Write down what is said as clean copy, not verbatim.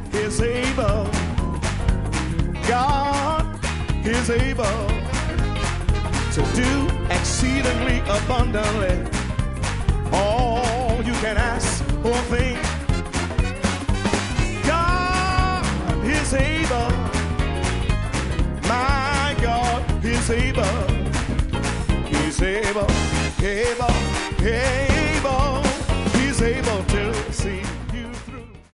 is able. God is able to do exceedingly abundantly all you can ask or think. God is able. My God is able. He's able, able, able. He's able to see.